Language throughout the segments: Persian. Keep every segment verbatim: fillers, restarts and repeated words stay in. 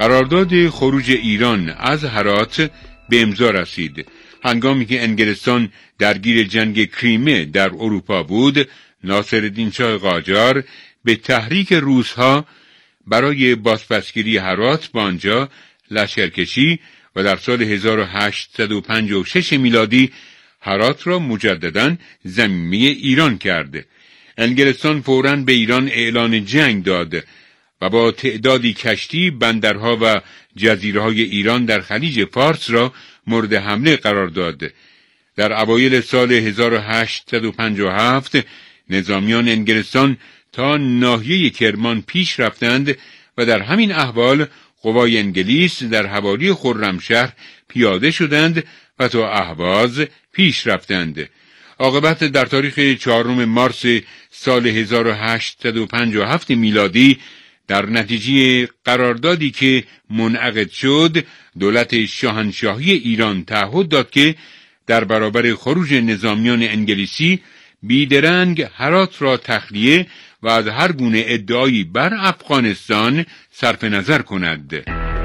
قرارداد خروج ایران از هرات به امضا رسید. هنگامی که انگلستان درگیر جنگ کریمه در اروپا بود، ناصرالدین شاه قاجار به تحریک روس‌ها برای بازپسگیری هرات با آنجا لشکرکشی و در سال هزار و هشتصد و پنجاه و شش میلادی هرات را مجدداً ضمیمه ایران کرد. انگلستان فوراً به ایران اعلان جنگ داد و با تعدادی کشتی بندرها و جزیره‌های ایران در خلیج فارس را مورد حمله قرار داد. در اوایل سال هزار و هشتصد و پنجاه و هفت نظامیان انگلستان تا ناحیه کرمان پیش رفتند و در همین احوال قوای انگلیس در حوالی خرمشهر پیاده شدند و تا اهواز پیش رفتند. عاقبت در تاریخ چهارم مارس سال هزار و هشتصد و پنجاه و هفت میلادی در نتیجه قراردادی که منعقد شد، دولت شاهنشاهی ایران تعهد داد که در برابر خروج نظامیان انگلیسی بیدرنگ هرات را تخلیه و از هر گونه ادعایی بر افغانستان صرف نظر کند.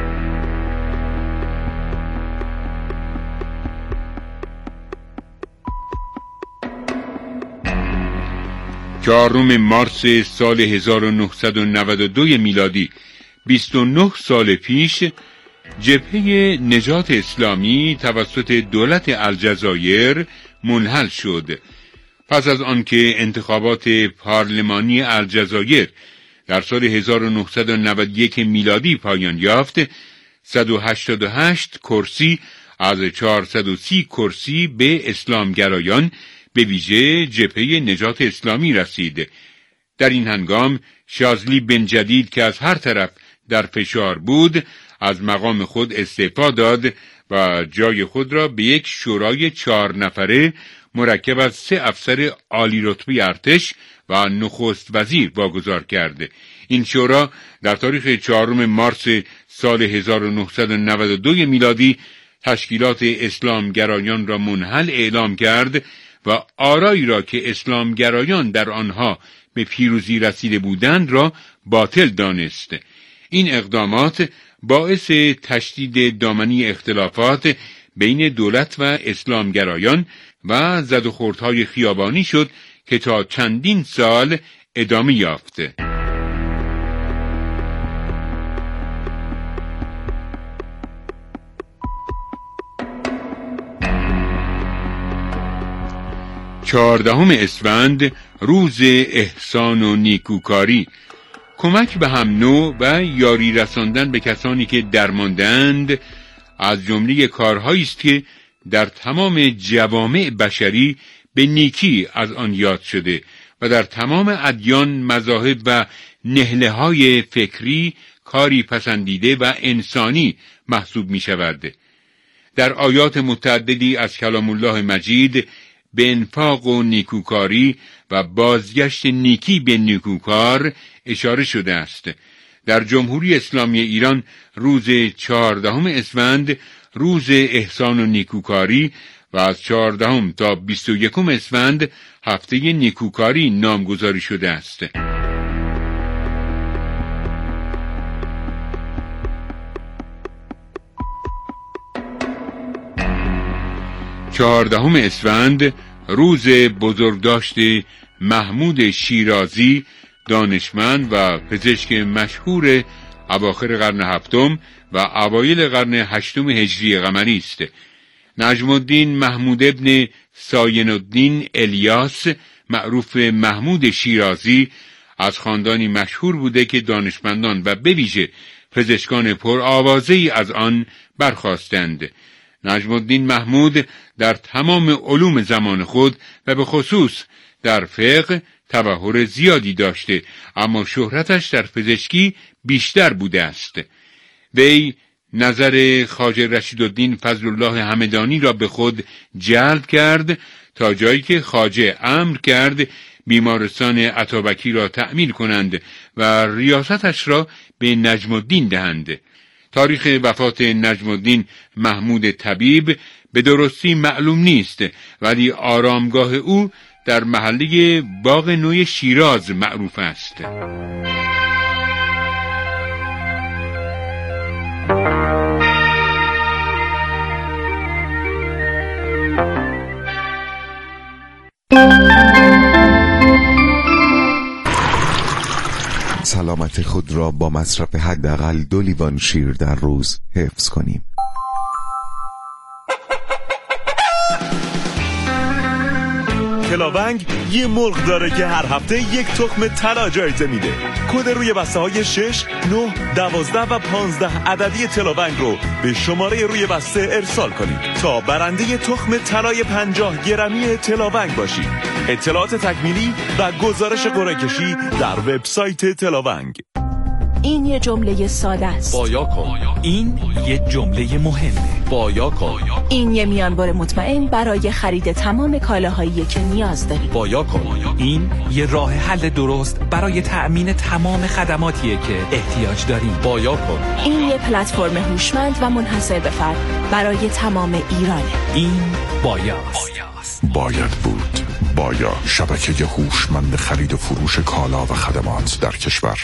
چهارم مارس سال هزار و نهصد و نود و دو میلادی، بیست و نه سال پیش، جبهه نجات اسلامی توسط دولت الجزایر منحل شد. پس از آنکه انتخابات پارلمانی الجزایر در سال هزار و نهصد و نود و یک میلادی پایان یافت، صد و هشتاد و هشت کرسی از چهارصد و سی کرسی به اسلامگرایان به ویژه جبهه نجات اسلامی رسید. در این هنگام شاذلی بن جدید که از هر طرف در فشار بود، از مقام خود استعفا داد و جای خود را به یک شورای چهار نفره مرکب از سه افسر عالی رتبه ارتش و نخست وزیر واگذار کرد. این شورا در تاریخ چهارم مارس سال هزار و نهصد و نود و دو میلادی تشکیلات اسلامگرایان را منحل اعلام کرد و آرایی را که اسلامگرایان در آنها به پیروزی رسیده بودند را باطل دانست. این اقدامات باعث تشدید دامنی اختلافات بین دولت و اسلامگرایان و زد و خوردهای خیابانی شد که تا چندین سال ادامه یافت. چهاردهم اسفند، روز احسان و نیکوکاری، کمک به هم نوع و یاری رساندن به کسانی که درماندند از جمله کارهایی است که در تمام جوامع بشری به نیکی از آن یاد شده و در تمام ادیان، مذاهب و نهله‌های فکری کاری پسندیده و انسانی محسوب می شود. در آیات متعددی از کلام الله مجید به انفاق و نیکوکاری و بازگشت نیکی به نیکوکار اشاره شده است. در جمهوری اسلامی ایران روز چهاردهم اسفند روز احسان و نیکوکاری و از چهاردهم تا بیست و یکم اسفند هفته نیکوکاری نامگذاری شده است. چهاردهم اسفند روز بزرگداشت محمود شیرازی، دانشمند و پزشک مشهور اواخر قرن هفتم و اوایل قرن هشتم هجری قمری است. نجم الدین محمود ابن ساین الدین الیاس، معروف محمود شیرازی، از خاندانی مشهور بوده که دانشمندان و به ویژه پزشکان پرآوازه‌ای از آن برخاستند. نجم الدین محمود در تمام علوم زمان خود و به خصوص در فقه تبحر زیادی داشته، اما شهرتش در پزشکی بیشتر بوده است. وی نظر خواجه رشیدالدین فضل الله همدانی را به خود جلب کرد تا جایی که خواجه امر کرد بیمارستان عطابکی را تأمین کنند و ریاستش را به نجم الدین دهند. تاریخ وفات نجم الدین محمود طبیب به درستی معلوم نیست، ولی آرامگاه او در محله باغ نوی شیراز معروف است. سلامت خود را با مصرف حداقل دو لیوان شیر در روز حفظ کنیم. تلاونگ یه مرغ داره که هر هفته یک تخم طلا جایزه میده. کد روی بسته های شش، نه، دوازده و پانزده عددی تلاونگ رو به شماره روی بسته ارسال کنید تا برنده تخم طلای پنجاه گرمی تلاونگ باشید. اطلاعات تکمیلی و گزارش قرعه کشی در وبسایت تلاونگ. این یه جمله ساده است. بایا کن. این یه جمله مهمه. بایا کن. این یه میانبر مطمئن برای خرید تمام کالاهایی که نیاز داری. بایا کن. این یه راه حل درست برای تأمین تمام خدماتیه که احتیاج داریم. بایا کن. این یه پلتفرم هوشمند و منحصر به فرد برای تمام ایرانه. این بایاست. باید بود. بایا، شبکه هوشمند خرید و فروش کالا و خدمات در کشور.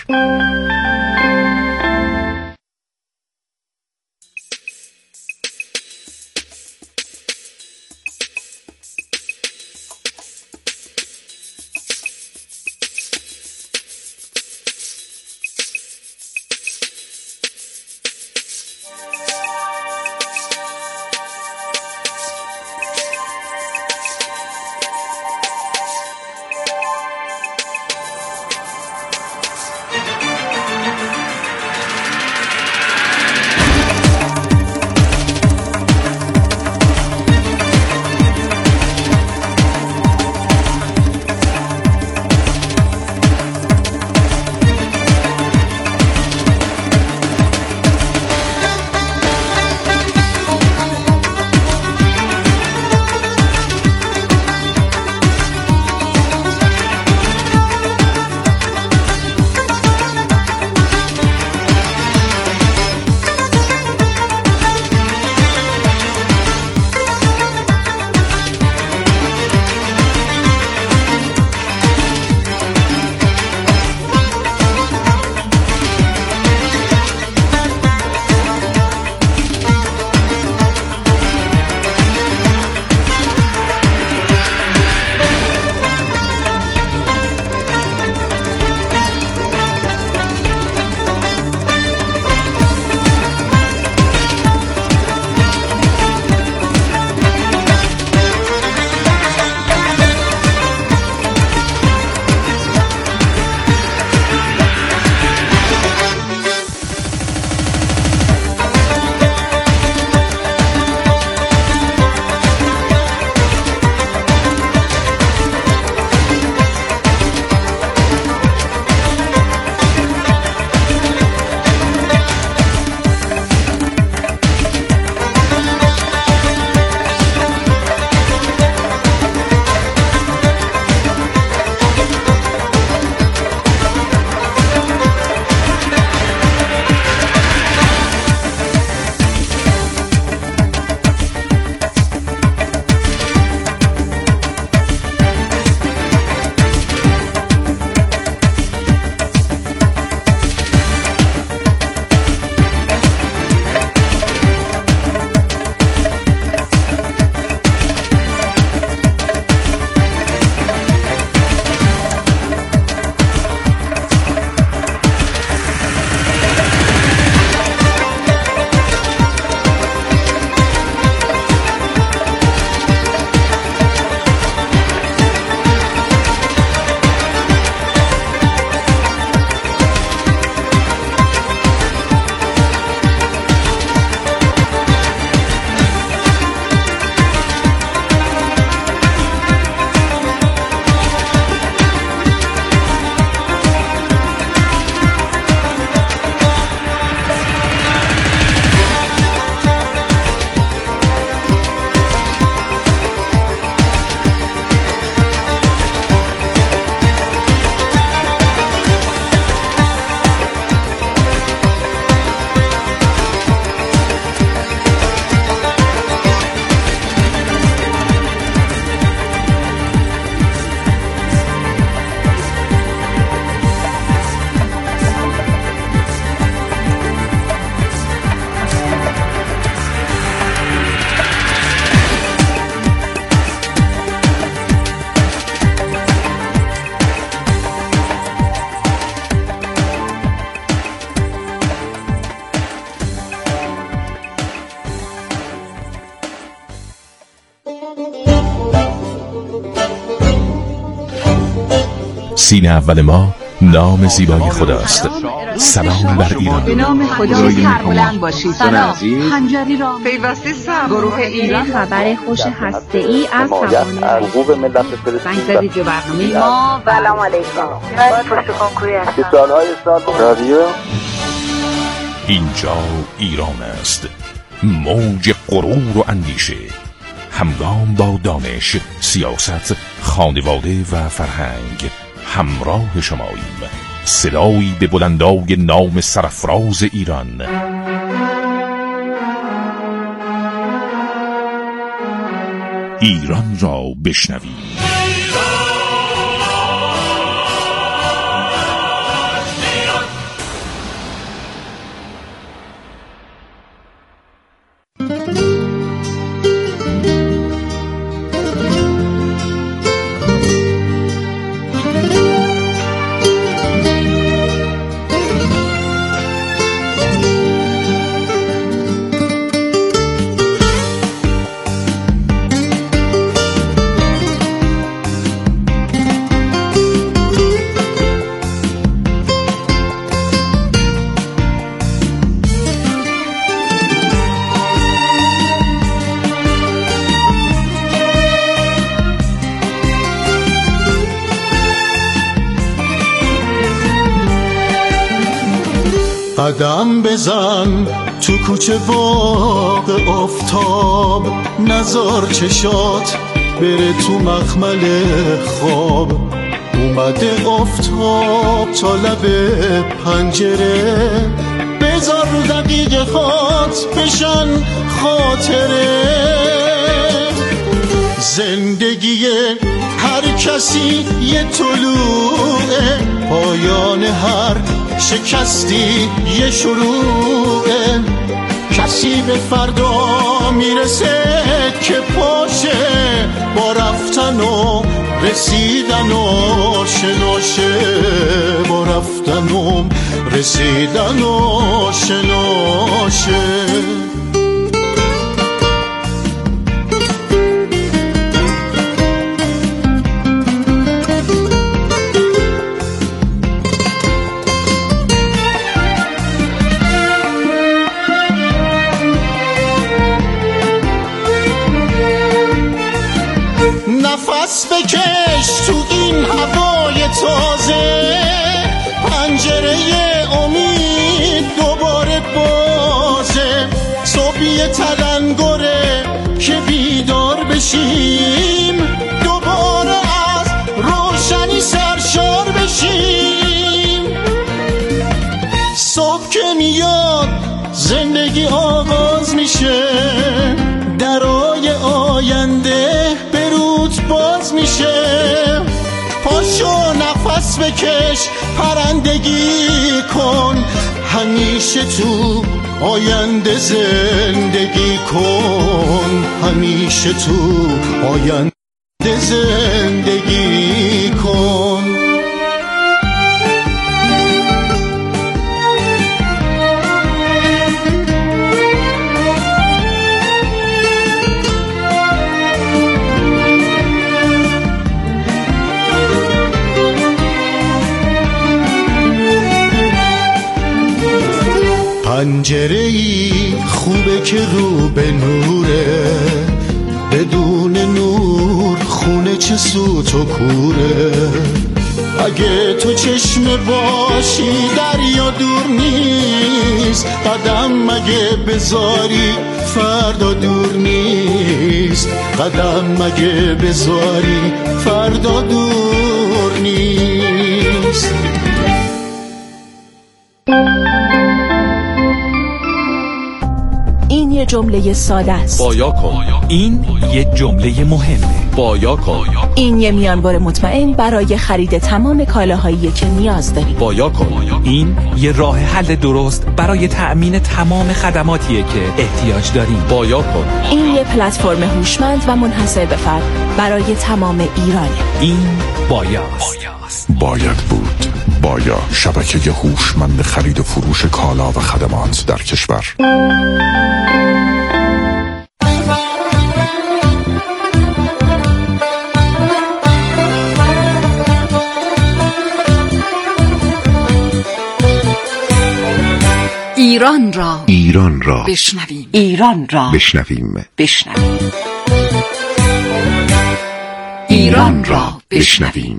سین اول ما نام زیبای خداست. سلام بر ایران. به نام خدای سربلند باشید. سلام. خنجری را پیوسته سر گروه ایران خبر خوش هسته‌ای از توانایی حقوق ملت فلسطین. زنگ زدید به برنامه ما. سلام علیکم. من پشت کنکوری هستم. سالهای سال رادیو. اینجا ایران است. موج غرور و اندیشه، همگام با دانش، سیاست، خانواده و فرهنگ همراه شماییم. صدایی به بلندای نام سرافراز ایران. ایران را بشنویم. قدم بزن تو کوچه باغ آفتاب، نزار چشات بره تو مخمل خواب. اومده آفتاب تا لب پنجره، بذار رو دقیقه خات بشن خاطره. زندگی هر کسی یه طلوعه، پایان هر شکستی یه شروعه. کسی به فردا میرسه که پاشه، با رفتن و رسیدن و شناشه. با رفتن و رسیدن و شناشه. نفس بکش تو این هوای تازه، پنجره امید دوباره بازه. صبحی تلنگره که بیدار بشیم، دوباره از روشنی سرشار بشیم. صبح که میاد زندگی آغاز میشه، درای آینده باز میشه. پاشو نفس بکش پرندگی کن، همیشه تو آینده زندگی کن. همیشه تو آینده زندگی کن. پنجره‌ای خوبه که رو به نوره، بدون نور خونه چه سوت و کوره. اگه تو چشم باشی دریا دور نیست، قدم مگه بذاری فردا دور نیست. قدم مگه بذاری فردا دور نیست. این یه جمله ساده است. بایا کن. این یه جمله مهمه. بایا کن. این یه میانبر مطمئن برای خرید تمام کالاهایی که نیاز داری. بایا کن. این یه راه حل درست برای تأمین تمام خدماتیه که احتیاج داریم. بایا کن. این یه پلتفرم هوشمند و منحصر به فرد برای تمام ایرانه. این بایاست. باید بود. بایا، شبکه هوشمند خرید و فروش کالا و خدمات در کشور. ایران را ایران را بشنویم. ایران را بشنویم. بشنویم. ایران را بشنویم.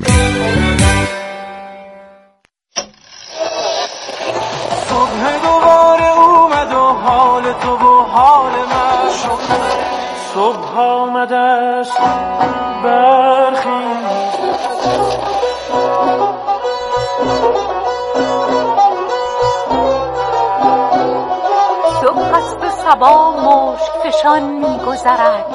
صبح دوباره اومد و حال تو و حال من صبح آمده است برخیز صبح است و صبا مشک فشان می‌گذرد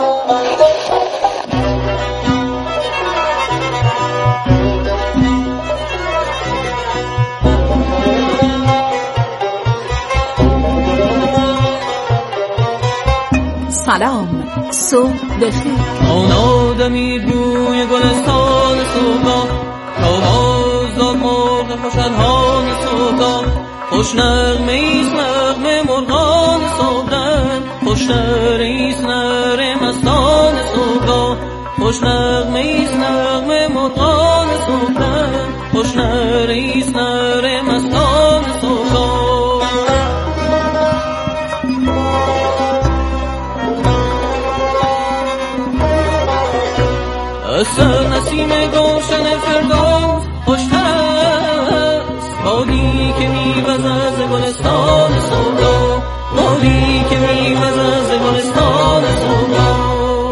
سلام، صبح بخیر. آن آدمی بوی گلستان صبح آواز داد مرغ خوشحال صبح خوش نغمه ایست نغمه مرغان صبح خوش نره ایست نره مستان صبح خوش نغمه ایست نغمه مرغان صبح خوش نره ایست نره مستان صبح اصل نسیم گلشن فردوس خوشتر است بادی که میوزد از گلستان صبح بادی که میوزد از گلستان صبح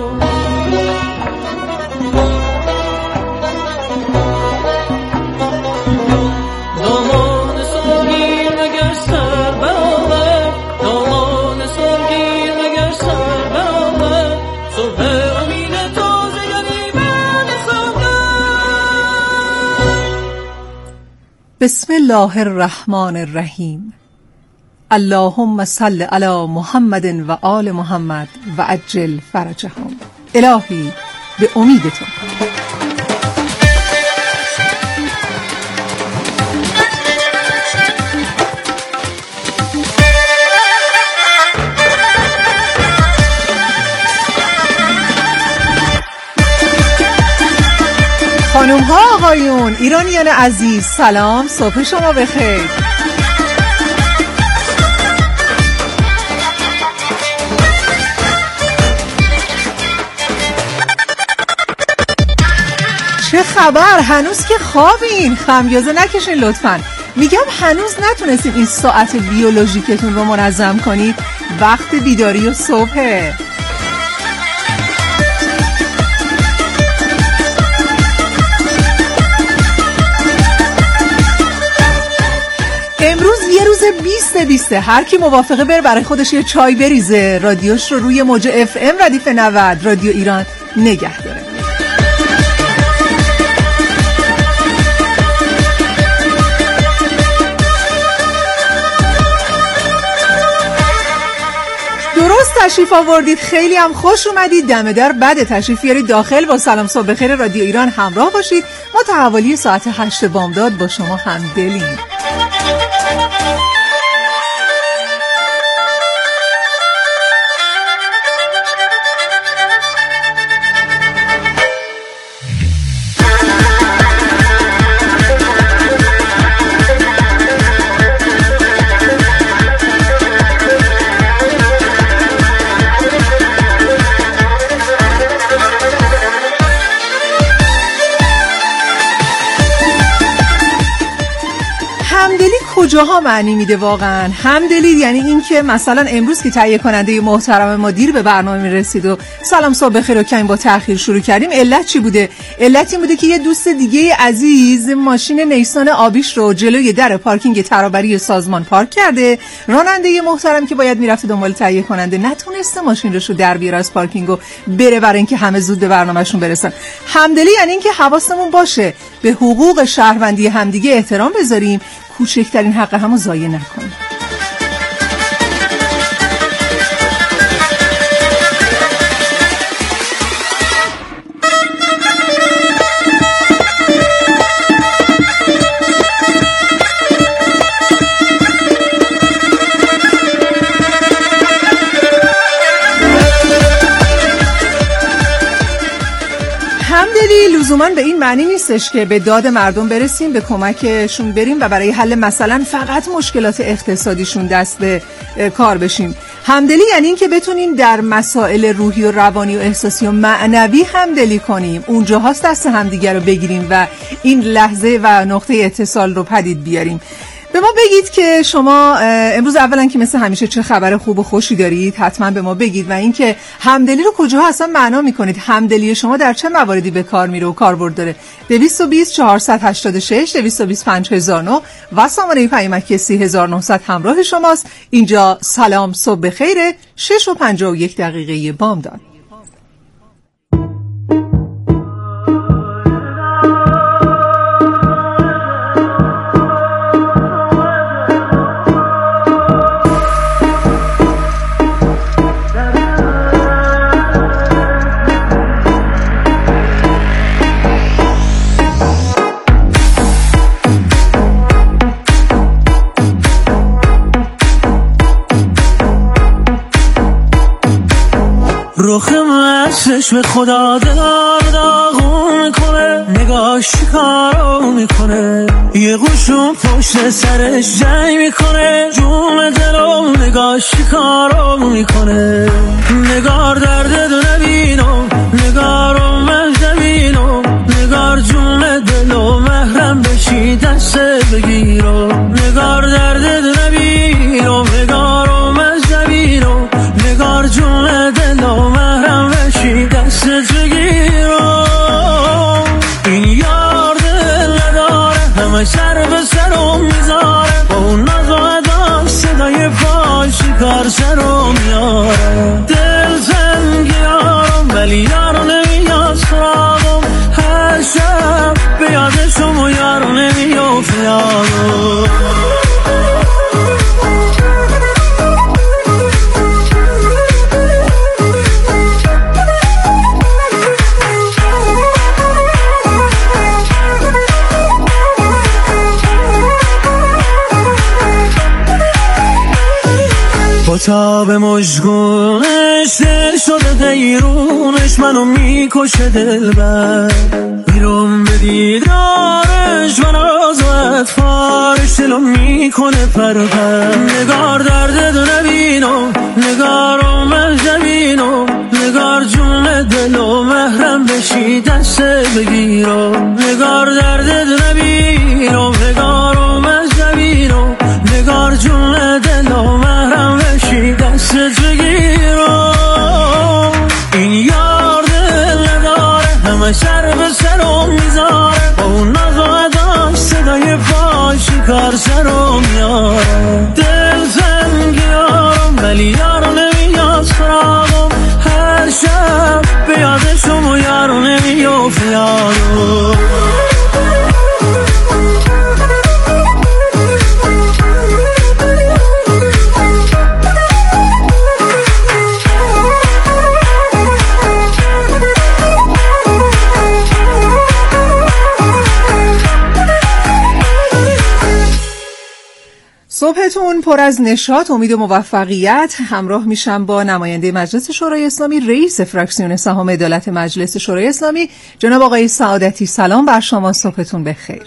دامان سرگیر مگر سر برآورد دامان سرگیر مگر سر برآورد صبح بسم الله الرحمن الرحیم. اللهم صل علی محمد و آل محمد و عجل فرجهم. الهی به امید تو. خانوم ها آقایون، ایرانیان عزیز، سلام، صبح شما بخیر. چه خبر؟ هنوز که خوابین؟ خمیازه نکشین لطفاً. میگم هنوز نتونستین این ساعت بیولوژیکتون رو منظم کنید. وقت بیداری و صبحه. امروز یه روز بیسته بیسته. هر کی موافقه بر برای خودش یه چای بریزه، رادیوش رو روی موج اف ام ردیف نود رادیو ایران نگه داره. درست تشریف آوردید، خیلی هم خوش اومدید. دم در بعد تشریف بیارید داخل. با سلام صبح بخیر رادیو ایران همراه باشید. ما تا حوالی ساعت هشت بامداد با شما همدلیم. کجاها معنی میده واقعا؟ همدلی یعنی این که مثلا امروز که تهیه کننده محترم ما دیر به برنامه رسید و سلام صبح بخیر و کمی با تأخیر شروع کردیم، علت چی بوده؟ علت این بوده که یه دوست دیگه عزیز ماشین نیسان آبیش رو جلوی در پارکینگ ترابری سازمان پارک کرده. راننده محترم که باید میرفته دنبال تهیه کننده نتونسته ماشینش رو در بیاره از پارکینگ و بره برای اینکه همه زود به برنامه‌شون برسن. همدلی یعنی این که حواسمون باشه به حقوق شهروندی همدیگه احترام بذاریم، کوچکترین حق همو ضایع نکنیم. لزوما به این معنی نیستش که به داد مردم برسیم، به کمکشون بریم و برای حل مثلا فقط مشکلات اقتصادیشون دست به کار بشیم. همدلی یعنی این که بتونیم در مسائل روحی و روانی و احساسی و معنوی همدلی کنیم، اونجا هاست دست همدیگر رو بگیریم و این لحظه و نقطه اتصال رو پدید بیاریم. به ما بگید که شما امروز اولا که مثل همیشه چه خبر خوب و خوشی دارید، حتما به ما بگید، و اینکه همدلی رو کجاها اصلا معنا میکنید، همدلی شما در چه مواردی به کار میره و کاربرد داره. دویست و بیست چهارصد و هشتاد و شش دویست و بیست پنج هزار و نه و سامانه پیامک سی هزار و نهصد همراه شماست. اینجا سلام صبح بخیر، شش و پنجاه و یک دقیقه بامداد. رخ مسش به خدا دلار داغون میکنه، نگاش کارو میکنه، یه قوشون پشت سرش جنگ میکنه، جون دلو نگاش کارو میکنه. نگار درد دو نبینو، نگارو مهد نبینو، نگار جون دلو محرم بشی دست بگیرو. نگار درد دو نبینو، نگارو مهد نبینو، نگار جون دلو محرم بشی دست بگیرو. این یار دل نداره، همه سر به سرم میذاره، با اون ناز و اداش صدای پاش کار سرم میاره. دل تنگ یارم ولی یارو نمیاد سراغم، هر شب به یادشم و یارو نمیافت یارو. با تاب مژگونش دل شده دیرونش، منو میکشه دلبر، میرم به دیدارش من از و اطفارش دلو میکنه پر پر. نگار درد دو نبینو، نگارو مهد نبینو، نگار جون دلو محرم بشی دست بگیرو. نگار درد دو نبینو، نگارو مهد نبینو، نگار جون دلو محرم بشی دست بگیرو. این یار دل نداره، همه سر به سرم میذاره، با اون ناز و اداش صدای پاش کار سرم میاره. دل تنگ یارم ولی یارو نمیاد سراغم، هر شب به یادشم و یارو نمیافت یارو. صبحتون پر از نشاط، امید و موفقیت. همراه میشم با نماینده مجلس شورای اسلامی، رئیس فراکسیون سهام عدالت مجلس شورای اسلامی، جناب آقای سعادتی. سلام بر شما، صبحتون بخیر.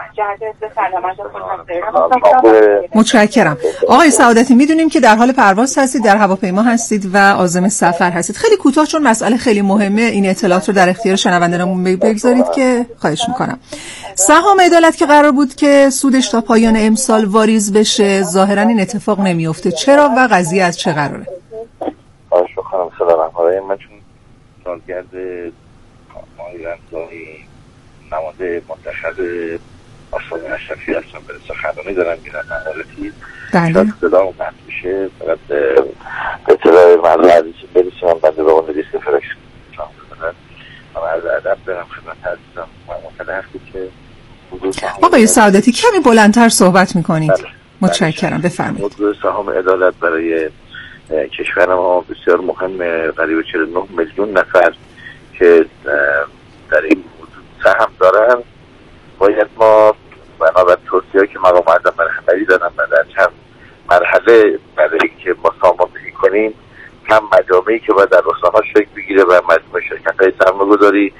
متشکرم. آقای سعادتی، میدونیم که در حال پرواز هستید، در هواپیما هستید و عازم سفر هستید. خیلی کوتاه، چون مسئله خیلی مهمه، این اطلاعات رو در اختیار شنوندگانمون بگذارید که خواهش میکنم. سهام عدالت که قرار بود که سودش تا پایان امسال واریز بشه، ظاهرا این اتفاق نمیفته. چرا و قضیه از چه قراره؟ آشو خانم سلام علیکم. من چون سالگرد ماهی رمضانی نماده منتخب آسانی اشرفی هستم، به سخنرانی دارم میرم مهارتی بله صدا و قطع میشه، فقط به اطلاع مردم عزیزی برسیم. بنده به عنوان رئیس فراکسیون من عرض ادب دارم خدمت عزیزم. من مطلع هستی که آقای سعادتی کمی بلندتر صحبت میکنید. بله. متشکرم، بفرمایید. موضوع سهام عدالت برای کشور ما بسیار مهمه. قریب چهل و نه میلیون نفر که در این موضوع سهم دارن، باید ما بنابر توصیه‌ای که مقام معظم رهبری دادن و در چند مرحله برای اینکه ما ساماندهی کنیم، هم مجامعی که باید در استان‌ها شکل بگیره و مجموعه شرکت‌های سرمایه‌گذاری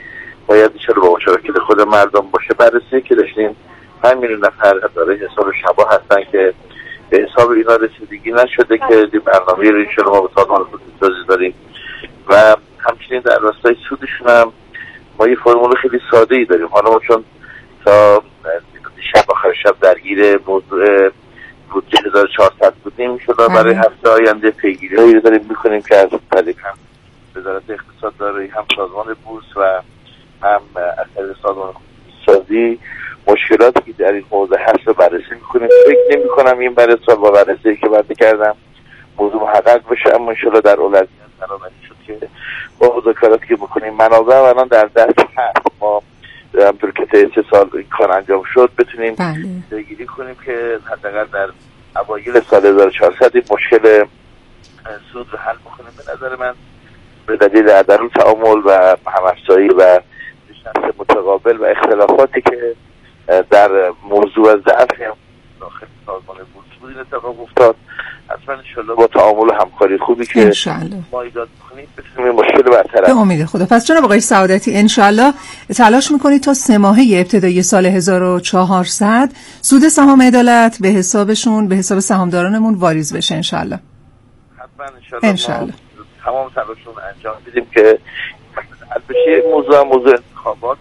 باید ایشان با مشارکت خود مردم باشه. بررسی که داشتیم پنج میلیون نفر داره حساب شبا هستن که به حساب اینا رسیدگی نشده که برنامه رو ایشان ما به سازمان خودروسازی داریم و همچنین در راستای سودشون هم ما یه فرمول خیلی ساده ای داریم. حالا ما چون تا شب آخر شب درگیر موضوع بودجه هزار و چهارصد بودیم شده برای هفته آینده پیگیری هایی رو داریم میکنیم که از طریق هم وزارت اقتصاد داره، هم سازمان بورس و هم اثر سازمان خودروسازی مشکلاتی که در این موضوع هست رو بررسی میکنیم. فکر نمی کنم این برای سال با بررسی که بعد کردم موضوع محقق بشه، اما انشاءالله در اولویت قرار شد که با مذاکراتی که میکنیم منابع و الان در دست هست ما همطور که تا سه سال این کار انجام شد بتونیم پیگیری کنیم که حداقل در اوایل سال هزار و چهارصد این مشکل سود رو حل بکنیم. به نظر من به دلیل عدم تعامل و همافزایی و نشست متقابل و اختلافاتی که در موضوع ضعف داخل سازمان بورس بود این اتفاق افتاد. حتما انشالله با تعامل و همکاری خوبی که انشالله ما ایجاد کنیم بتونیم مشکل برطرف. به امید خدا. پس جناب آقای سعادتی انشالله تلاش میکنید تا سه ماهه ابتدایی سال هزار و چهارصد سود سهام عدالت به حسابشون به حساب سهامدارانمون واریز بشه انشالله. حتما انشالله, انشالله. تمام تلاشمون انجام بدیم که حل بشه. موضوع موضوع انتخابات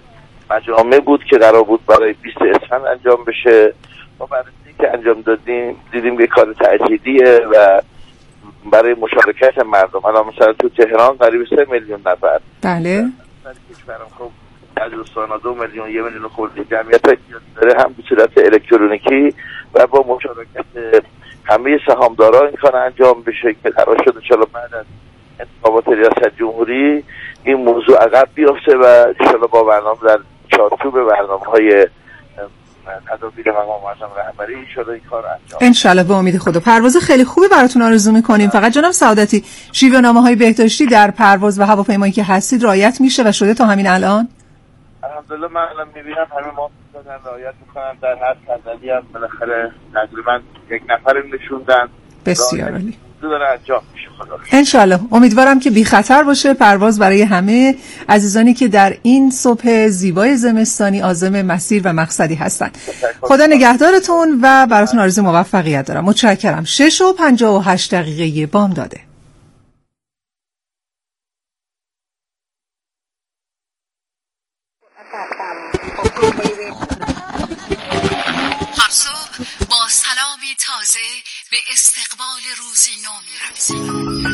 مجامع بود که قرار بود برای بیست اسفند انجام بشه. ما بررسی که انجام دادیم دیدیم که کار تعجیلیه و برای مشارکت مردم الان مثلا تو تهران قریب سه میلیون نفر بله در کشورم خب از استان دو میلیون یه میلیون خورده جمعیت داره هم به صورت الکترونیکی و با مشارکت همه سهامداران این کار انجام بشه که قرار شده چلا بعد از انتخابات ریاست جمهوری این موضوع عقب بیافته و انشالله با برنامه در چارچوب برنامه‌های تدابیر مقام معظم رهبری انشالله این کار انجام انشالله به امید خدا. پرواز خیلی خوبی براتون آرزو میکنیم. فقط جناب سعادتی شیوه‌نامه‌های بهداشتی در پرواز و هواپیمایی که هستید رعایت میشه و شده تا همین الان؟ الحمدلله من الان میبینم همه ما دارن رعایت میکنن. در هر صندلی هم بالاخره تقریبا یک نفر نشوندن. بسیار عالی. داره انجام میشه خدا. انشالله امیدوارم که بی خطر باشه پرواز برای همه عزیزانی که در این صبح زیبای زمستانی عازم مسیر و مقصدی هستند. خدا نگهدارتون و براتون آرزوی موفقیت دارم. متشکرم. شش و پنجاه و هشت دقیقه بامداده. هر صبح با سلامی تازه به استقبال روزی نو می‌رسیم.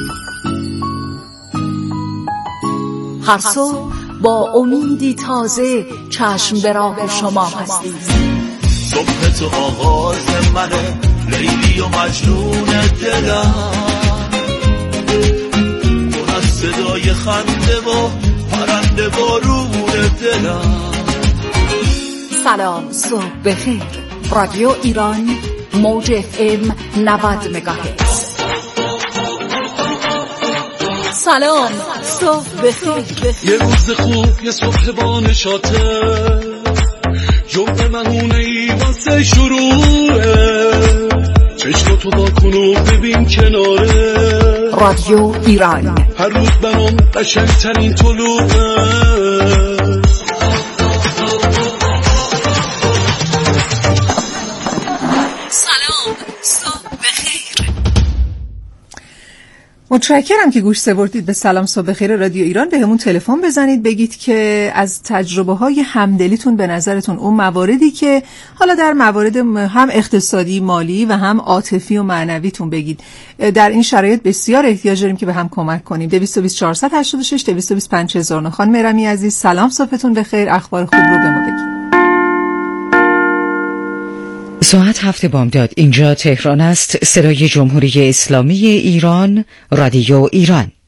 هر صبح با امیدی تازه چشم به راه شما هستیم. صبح تو آغاز منه لیلی و مجنون دلم، پر از صدای خنده و پرنده بارون دلم. سلام صبح بخیر. رادیو ایران موج اف ام نود مگاهرتز. سلام صبح بخیر. یه روز خوب یه صبح با نشاطه، جمعه مهونه ای واسه شروعه، چشماتو با کن و ببین کناره. رادیو ایران هر روز برام قشنگترین طلوعه. متشکرم که گوش سپردید به سلام صبح بخیر رادیو ایران. به همون تلفن بزنید بگید که از تجربه های همدلیتون به نظرتون اون مواردی که حالا در موارد هم اقتصادی مالی و هم عاطفی و معنویتون بگید. در این شرایط بسیار احتیاج داریم که به هم کمک کنیم. دویست و بیست چهارصد و هشتاد و شش دویست و بیست پنج هزار و نه. خانم مرمی عزیز سلام صبحتون بخیر. اخبار خوب رو به ما بگید. ساعت هفت بامداد. اینجا تهران است. صدای جمهوری اسلامی ایران، رادیو ایران.